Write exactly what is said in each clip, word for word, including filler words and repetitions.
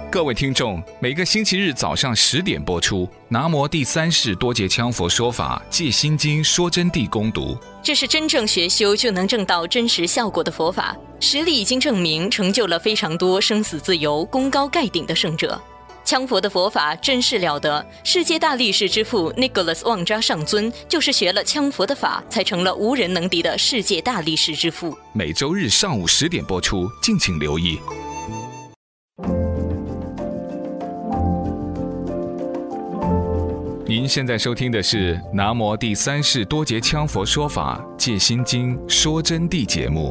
各位听众，每个星期日早上十点播出，南摩第三世多杰羌佛说法戒心经说真谛攻读。 这是真正学修就能证到真实效果的佛法，实力已经证明，成就了非常多生死自由、功高盖顶的圣者。羌佛的佛法真是了得，世界大力士之父 Nicholas 旺扎上尊就是学了羌佛的法，才成了无人能敌的世界大力士之父。 每周日上午十点播出，敬请留意。您现在收听的是南摩第三世多杰羌佛说法戒心经说真谛节目。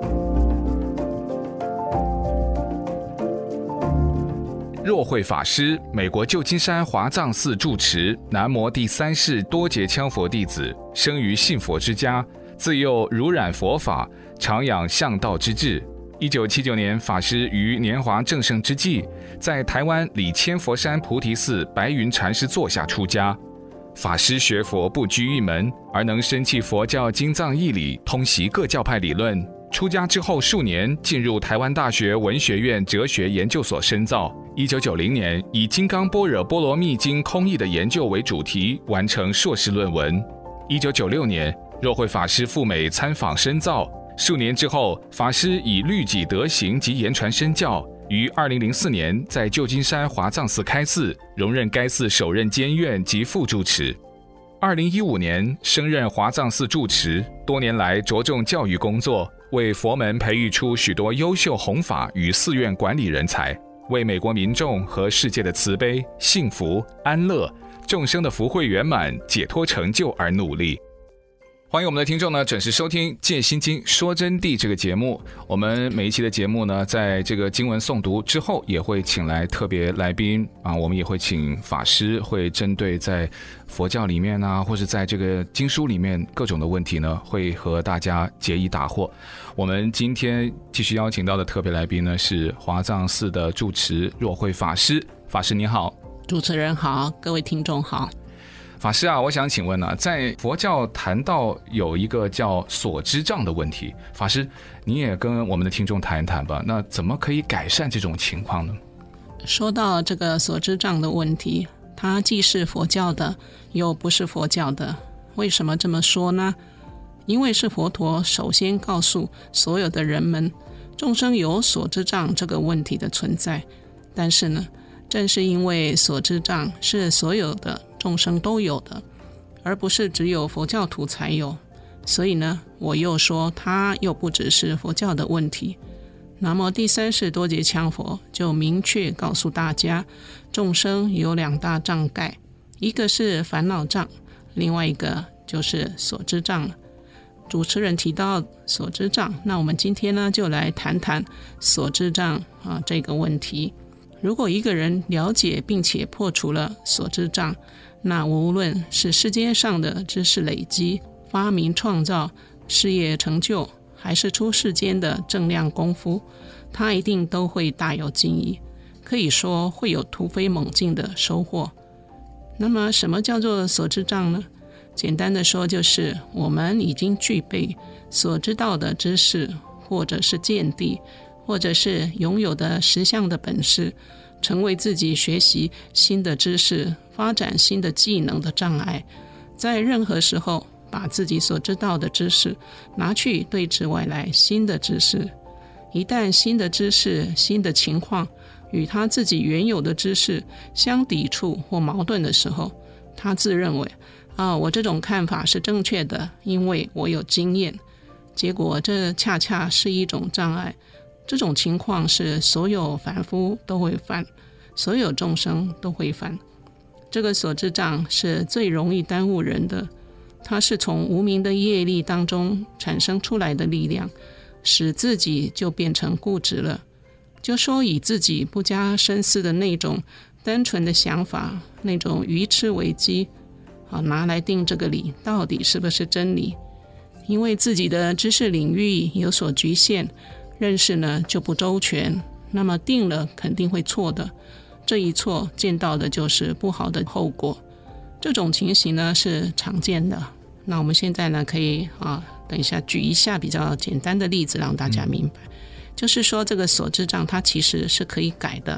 若慧法师，美国旧金山华藏寺住持，南摩第三世多杰羌佛弟子，生于信佛之家，自幼濡染佛法，常养向道之志。一九七九年，法师于年华正盛之际，在台湾里千佛山菩提寺白云禅师座下出家。法师学佛不拘一门，而能深契佛教经藏义理，通习各教派理论。出家之后数年，进入台湾大学文学院哲学研究所深造。一九九零年，以《金刚般若波罗蜜经》空义的研究为主题，完成硕士论文。一九九六年，若慧法师赴美参访深造。数年之后，法师以律己德行及言传身教，于二零零四年在旧金山华藏寺开寺，荣任该寺首任监院及副住持。二零一五年升任华藏寺住持，多年来着重教育工作，为佛门培育出许多优秀弘法与寺院管理人才，为美国民众和世界的慈悲、幸福、安乐、众生的福慧圆满、解脱成就而努力。欢迎我们的听众呢，准时收听《戒心经说真谛》这个节目。我们每一期的节目呢，在这个经文诵读之后，也会请来特别来宾啊，我们也会请法师，会针对在佛教里面啊，或是在这个经书里面各种的问题呢，会和大家解疑答惑。我们今天继续邀请到的特别来宾呢，是华藏寺的住持若慧法师。法师你好。 主持人好，各位听众好。 法师啊，我想请问呢、啊，在佛教谈到有一个叫所知障的问题，法师你也跟我们的听众谈一谈吧。那怎么可以改善这种情况呢？ 说到这个所知障的问题，它既是佛教的，又不是佛教的。为什么这么说呢？因为是佛陀首先告诉所有的人们，众生有所知障这个问题的存在。但是呢，正是因为所知障是所有的众生都有的，而不是只有佛教徒才有，所以呢，我又说它又不只是佛教的问题。南无第三世多杰羌佛就明确告诉大家，众生有两大障盖，一个是烦恼障，另外一个就是所知障。主持人提到所知障，那我们今天呢就来谈谈所知障啊这个问题。如果一个人了解并且破除了所知障，那无论是世界上的知识累积、发明创造、事业成就，还是出世间的正量功夫，他一定都会大有进益，可以说会有突飞猛进的收获。那么什么叫做所知障呢？简单的说，就是我们已经具备所知道的知识，或者是见地，或者是拥有的实相的本事，成为自己学习新的知识、发展新的技能的障碍。在任何时候，把自己所知道的知识拿去对治外来新的知识，一旦新的知识、新的情况与他自己原有的知识相抵触或矛盾的时候，他自认为啊，我这种看法是正确的，因为我有经验。结果这恰恰是一种障碍。这种情况是所有凡夫都会犯，所有众生都会犯。这个所知障是最容易耽误人的，它是从无明的业力当中产生出来的力量，使自己就变成固执了。就说以自己不加深思的那种单纯的想法，那种愚痴为基，好拿来定这个理到底是不是真理。因为自己的知识领域有所局限，认识呢就不周全，那么定了肯定会错的，这一错见到的就是不好的后果。这种情形呢是常见的。那我们现在呢可以啊，等一下举一下比较简单的例子让大家明白。嗯、就是说这个所知障它其实是可以改的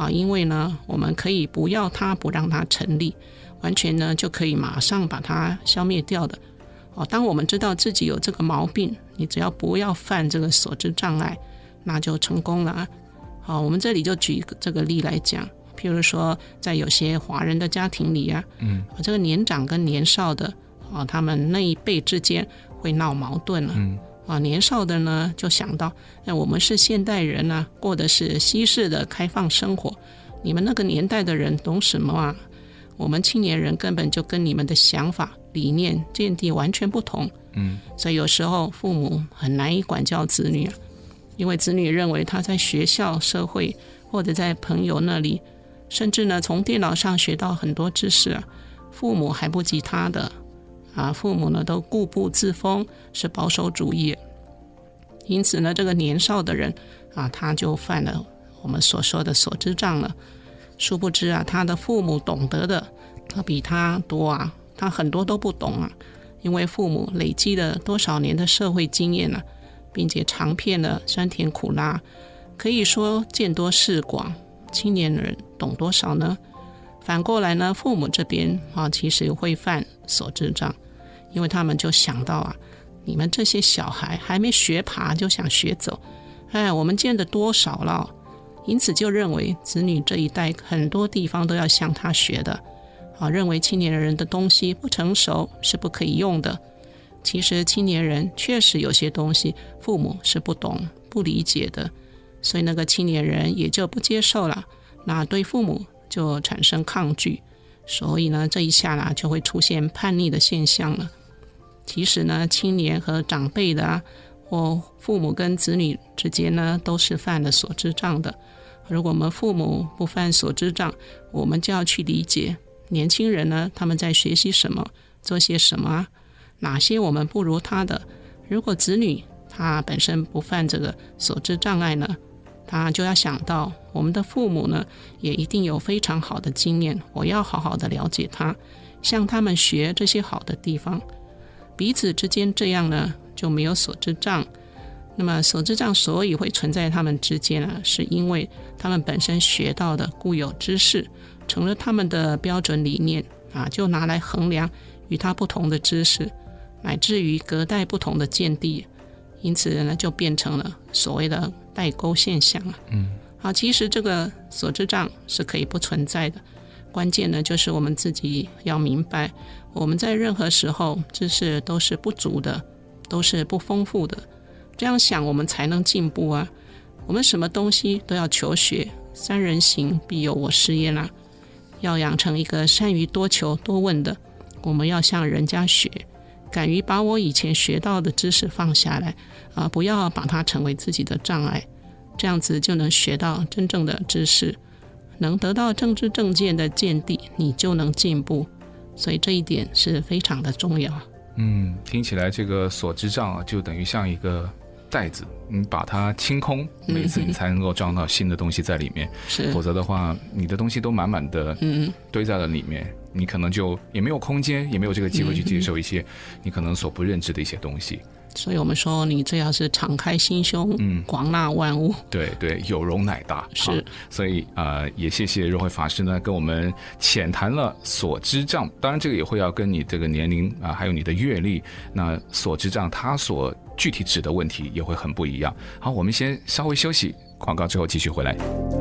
啊，因为呢，我们可以不要它，不让它成立，完全呢就可以马上把它消灭掉的。哦，当我们知道自己有这个毛病，你只要不要犯这个所知障碍，那就成功了。好，我们这里就举这个例来讲，譬如说，在有些华人的家庭里啊，嗯，这个年长跟年少的啊，他们那一辈之间会闹矛盾了。嗯，啊，年少的呢就想到，哎，我们是现代人啊，过的是西式的开放生活，你们那个年代的人懂什么啊？我们青年人根本就跟你们的想法、理念、见地完全不同。嗯，所以有时候父母很难以管教子女啊，因为子女认为他在学校、社会或者在朋友那里，甚至呢从电脑上学到很多知识啊，父母还不及他的啊，父母呢都固步自封，是保守主义。因此呢，这个年少的人啊，他就犯了我们所说的所知障了。殊不知啊，他的父母懂得的可比他多啊，他很多都不懂啊，因为父母累积了多少年的社会经验啊，并且尝遍了酸甜苦辣，可以说见多识广。青年人懂多少呢？反过来呢，父母这边啊，其实会犯所知障，因为他们就想到啊，你们这些小孩还没学爬就想学走，哎，我们见得多少了，因此就认为子女这一代很多地方都要向他学的，啊，认为青年人的东西不成熟是不可以用的。其实青年人确实有些东西父母是不懂不理解的，所以那个青年人也就不接受了，那对父母就产生抗拒，所以呢，这一下呢就会出现叛逆的现象了。其实呢，青年和长辈的啊，或父母跟子女之间呢，都是犯了所知障的。如果我们父母不犯所知障，我们就要去理解年轻人呢，他们在学习什么，做些什么啊，哪些我们不如他的。如果子女他本身不犯这个所知障碍呢，他就要想到我们的父母呢，也一定有非常好的经验，我要好好的了解他，向他们学这些好的地方。彼此之间这样呢，就没有所知障。那么所知障所以会存在他们之间呢，是因为他们本身学到的固有知识成了他们的标准理念啊，就拿来衡量与他不同的知识，乃至于隔代不同的见地，因此呢，就变成了所谓的代沟现象了。嗯，啊，其实这个所知障是可以不存在的，关键呢就是我们自己要明白，我们在任何时候知识都是不足的，都是不丰富的。这样想我们才能进步啊！我们什么东西都要求学，三人行必有我师焉啊！要养成一个善于多求多问的，我们要向人家学，敢于把我以前学到的知识放下来啊，不要把它成为自己的障碍，这样子就能学到真正的知识，能得到正知正见的见地，你就能进步。所以这一点是非常的重要。 嗯，听起来这个所知障啊，就等于像一个袋子，你把它清空，每次你才能够装到新的东西在里面，是，否则的话你的东西都满满的堆在了里面，嗯，你可能就也没有空间，也没有这个机会去接受一些你可能所不认知的一些东西。 所以我们说你最好是敞开心胸，嗯，广纳万物。对对，有容乃大。 是， 啊，所以呃，也谢谢若慧法师呢，跟我们浅谈了所知障。当然，这个也会要跟你这个年龄啊，还有你的阅历，那所知障它所具体指的问题也会很不一样。好，我们先稍微休息，广告之后继续回来。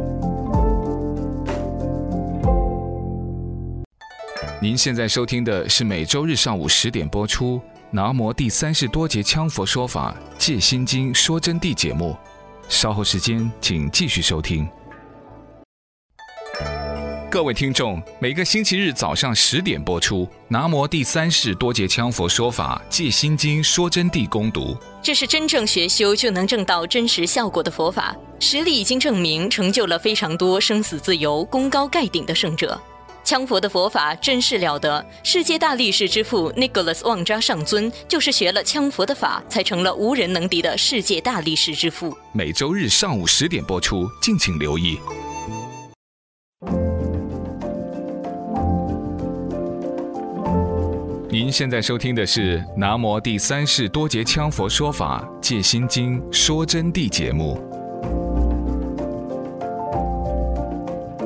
您现在收听的是每周日上午十点播出南摩第三世多杰羌佛说法戒心经说真谛节目，稍后时间请继续收听。各位听众，每个星期日早上十点播出南摩第三世多杰羌佛说法戒心经说真谛攻读， 这是真正学修就能证到真实效果的佛法，实力已经证明，成就了非常多生死自由、功高盖顶的圣者。羌佛的佛法真是了得，世界大力士之父 Nicholas 旺扎上尊就是学了羌佛的法，才成了无人能敌的世界大力士之父。 每周日上午十点播出，敬请留意。您现在收听的是南摩第三世多杰羌佛说法戒心经说真谛节目。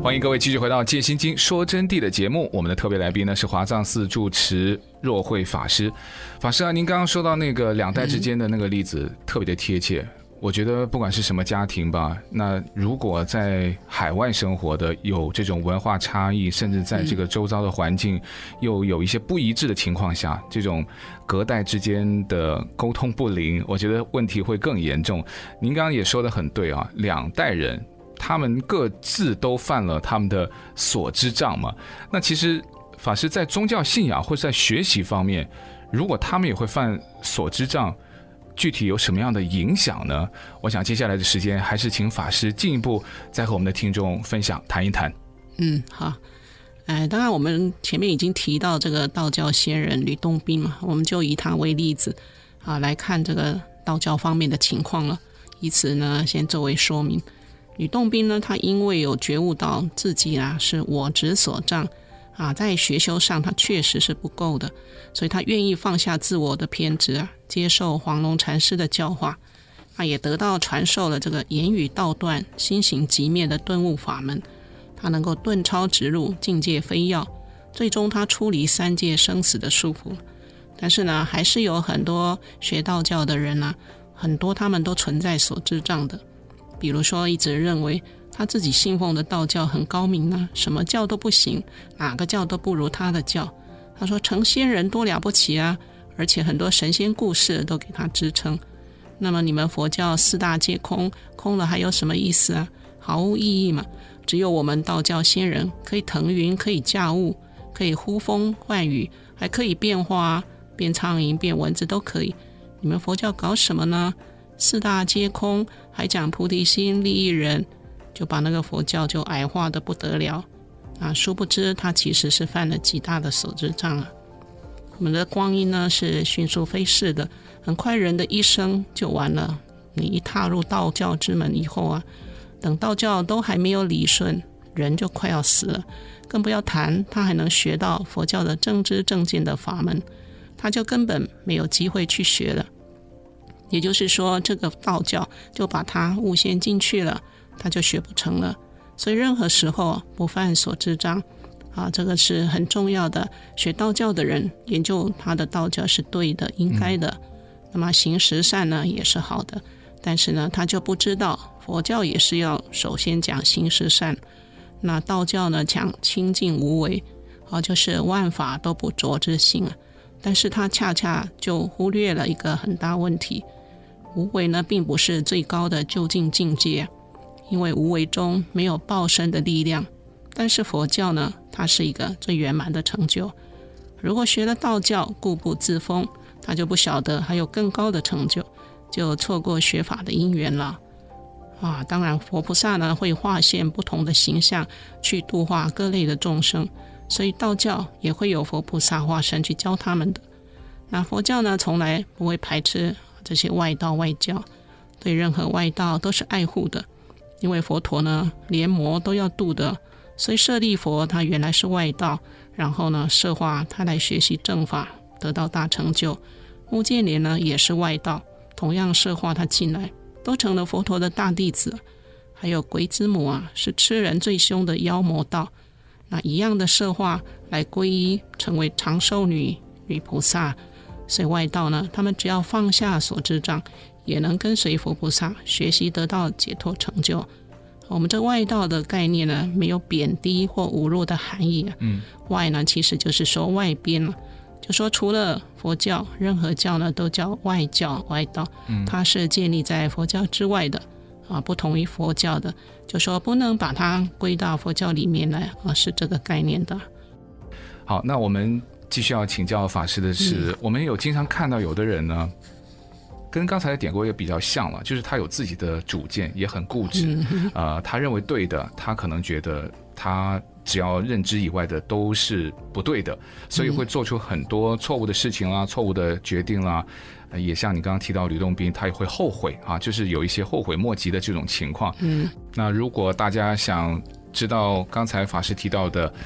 欢迎各位继续回到《戒心经说真谛》的节目，我们的特别来宾呢是华藏寺住持若慧法师。法师啊，您刚刚说到那个两代之间的那个例子、嗯、特别的贴切。我觉得不管是什么家庭吧，那如果在海外生活的有这种文化差异，甚至在这个周遭的环境又有一些不一致的情况下，这种隔代之间的沟通不灵，我觉得问题会更严重。您刚刚也说得很对啊，两代人他们各自都犯了他们的所知障嘛。那其实法师在宗教信仰或者在学习方面，如果他们也会犯所知障，具体有什么样的影响呢？我想接下来的时间还是请法师进一步再和我们的听众分享谈一谈。 嗯，好。哎，当然我们前面已经提到这个道教仙人吕洞宾嘛，我们就以他为例子啊来看这个道教方面的情况了，以此呢先作为说明。吕洞宾呢，他因为有觉悟到自己啊是我执所障啊，在学修上他确实是不够的，所以他愿意放下自我的偏执啊，接受黄龙禅师的教化，啊，也得到传授了这个言语道断、心行即灭的顿悟法门。他能够顿超直入，境界飞跃，最终他出离三界生死的束缚。但是呢，还是有很多学道教的人啊，很多他们都存在所知障的。比如说一直认为他自己信奉的道教很高明啊，什么教都不行，哪个教都不如他的教。他说成仙人多了不起啊，而且很多神仙故事都给他支撑。那么你们佛教四大皆空，空了还有什么意思啊？毫无意义嘛。只有我们道教仙人可以腾云，可以驾雾，可以呼风唤雨，还可以变化，变苍蝇变蚊子都可以。你们佛教搞什么呢？四大皆空，还讲菩提心利益人，就把那个佛教就矮化的不得了啊！殊不知他其实是犯了极大的所知障啊。我们的光阴呢是迅速飞逝的，很快人的一生就完了。你一踏入道教之门以后啊，等道教都还没有理顺，人就快要死了，更不要谈他还能学到佛教的正知正见的法门，他就根本没有机会去学了。也就是说，这个道教就把他误陷进去了，他就学不成了。所以任何时候不犯所知障啊，这个是很重要的。学道教的人研究他的道教是对的，应该的。嗯、那么行十善呢也是好的，但是呢他就不知道佛教也是要首先讲行十善，那道教呢讲清净无为啊，就是万法都不着之心啊。但是他恰恰就忽略了一个很大问题，无为呢并不是最高的究竟境界，因为无为中没有报身的力量。但是佛教呢，它是一个最圆满的成就。如果学了道教固步自封，他就不晓得还有更高的成就，就错过学法的因缘了啊！当然佛菩萨呢会化现不同的形象去度化各类的众生，所以道教也会有佛菩萨化身去教他们的。那佛教呢从来不会排斥这些外道外教，对任何外道都是爱护的，因为佛陀呢连魔都要度的。所以舍利佛他原来是外道，然后呢摄化他来学习正法，得到大成就。目犍连呢也是外道，同样摄化他进来，都成了佛陀的大弟子。还有鬼子母啊，是吃人最凶的妖魔道，那一样的摄化来皈依成为长寿女女菩萨。所以外道呢，他们只要放下所知障，也能跟随佛菩萨学习得到解脱成就。我们这外道的概念呢，没有贬低或侮辱的含义、啊嗯、外呢其实就是说外边了，就说除了佛教，任何教呢都叫外教外道、嗯、它是建立在佛教之外的啊，不同于佛教的，就说不能把它归到佛教里面来啊，是这个概念的。 好，那我们继续要请教法师的是、嗯、我们有经常看到有的人呢跟刚才的典故也比较像了，就是他有自己的主见，也很固执、嗯呃、他认为对的，他可能觉得他只要认知以外的都是不对的，所以会做出很多错误的事情啦、错误的决定啦。也像你刚刚提到吕洞宾，他也会后悔啊，就是有一些后悔莫及的这种情况。嗯，那如果大家想知道刚才法师提到的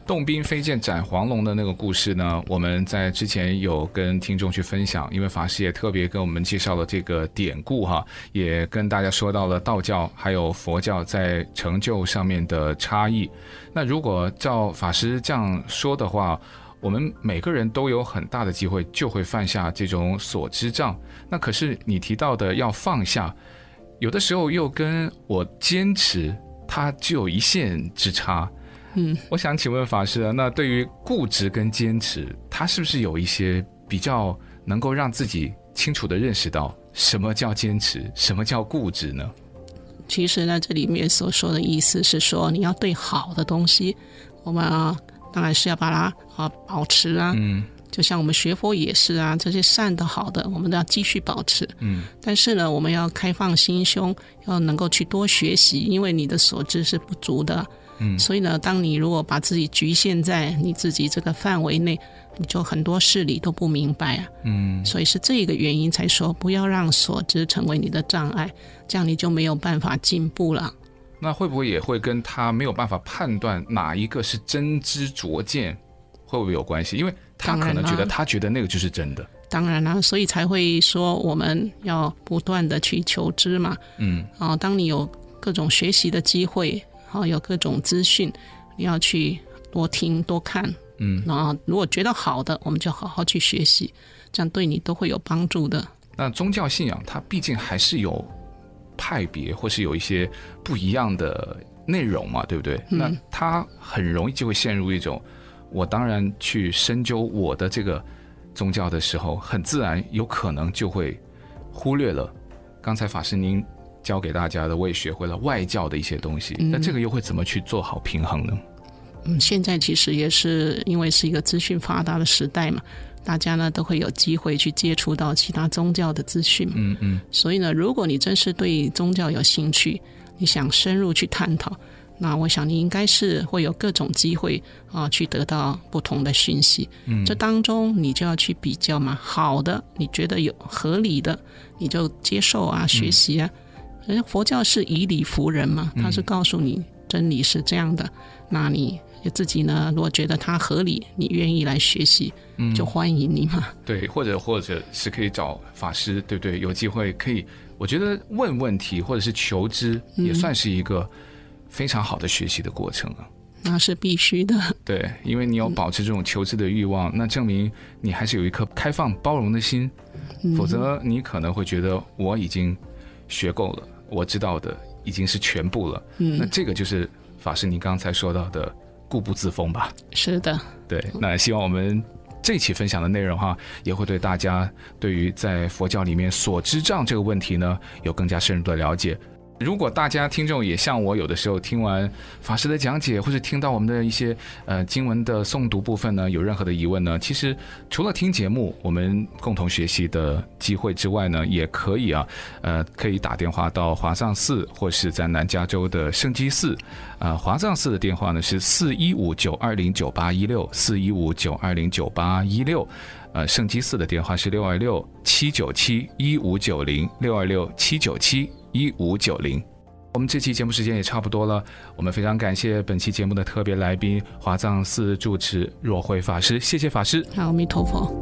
动兵飞剑斩黄龙的那个故事呢，我们在之前有跟听众去分享，因为法师也特别跟我们介绍了这个典故哈，也跟大家说到了道教还有佛教在成就上面的差异。那如果照法师这样说的话，我们每个人都有很大的机会就会犯下这种所知障。那可是你提到的要放下，有的时候又跟我坚持它只有一线之差。 嗯， 我想请问法师啊，那对于固执跟坚持，它是不是有一些比较能够让自己清楚地认识到什么叫坚持，什么叫固执呢？ 其实呢，这里面所说的意思是说，你要对好的东西，我们啊，当然是要把它啊保持啊。嗯。就像我们学佛也是啊，这些善的好的我们都要继续保持。嗯，但是呢，我们要开放心胸，要能够去多学习，因为你的所知是不足的。嗯，所以呢，当你如果把自己局限在你自己这个范围内，你就很多事理都不明白啊。嗯，所以是这个原因才说不要让所知成为你的障碍，这样你就没有办法进步了。 那会不会也会跟他没有办法判断哪一个是真知灼见会不会有关系？因为他可能觉得他觉得那个就是真的。 当然啦，所以才会说我们要不断的去求知嘛。嗯，啊，当你有各种学习的机会，啊，有各种资讯，你要去多听多看。嗯，然后如果觉得好的，我们就好好去学习，这样对你都会有帮助的。 那宗教信仰它毕竟还是有派别，或是有一些不一样的内容嘛，对不对？嗯，那它很容易就会陷入一种，我当然去深究我的这个宗教的时候，很自然有可能就会忽略了刚才法师您教给大家的，我也学会了外教的一些东西。嗯，那这个又会怎么去做好平衡呢？ 嗯，现在其实也是因为是一个资讯发达的时代嘛，大家呢都会有机会去接触到其他宗教的资讯嘛。嗯嗯。所以呢，如果你真是对宗教有兴趣，你想深入去探讨，那我想你应该是会有各种机会啊，去得到不同的讯息。嗯，这当中你就要去比较嘛，好的你觉得有合理的，你就接受啊，学习啊。嗯，佛教是以理服人嘛，它是告诉你真理是这样的，嗯，那你自己呢，如果觉得它合理，你愿意来学习，嗯，就欢迎你嘛。 对，或者或者是可以找法师，对不对？有机会可以，我觉得问问题或者是求知，也算是一个非常好的学习的过程啊。 那是必须的。 对，因为你有保持这种求知的欲望，嗯，那证明你还是有一颗开放包容的心，嗯，否则你可能会觉得我已经学够了，我知道的已经是全部了。嗯，那这个就是法师你刚才说到的固步自封吧。 是的。 对，那希望我们这期分享的内容哈，也会对大家对于在佛教里面所知障这个问题呢，有更加深入的了解。如果大家听众也像我，有的时候听完法师的讲解，或者听到我们的一些呃经文的诵读部分呢，有任何的疑问呢，其实除了听节目我们共同学习的机会之外呢，也可以啊呃可以打电话到华藏寺，或是在南加州的圣基寺。呃华藏寺的电话呢是四一五九二零九八一六 四一五九二零九八一六，呃圣基寺的电话是六二六七九七一五九零 六二六七九七一五九零。我们这期节目时间也差不多了，我们非常感谢本期节目的特别来宾华藏寺住持若慧法师，谢谢法师。 阿弥陀佛。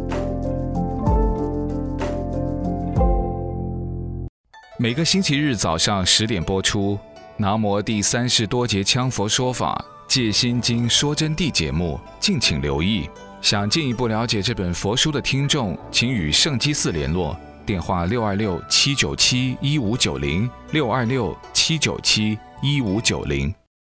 每个星期日早上十点播出南无第三世多杰羌佛说法戒心经说真谛节目，敬请留意。想进一步了解这本佛书的听众，请与圣基寺联络，电话六二六七九七一五九零 六二六七九七一五九零。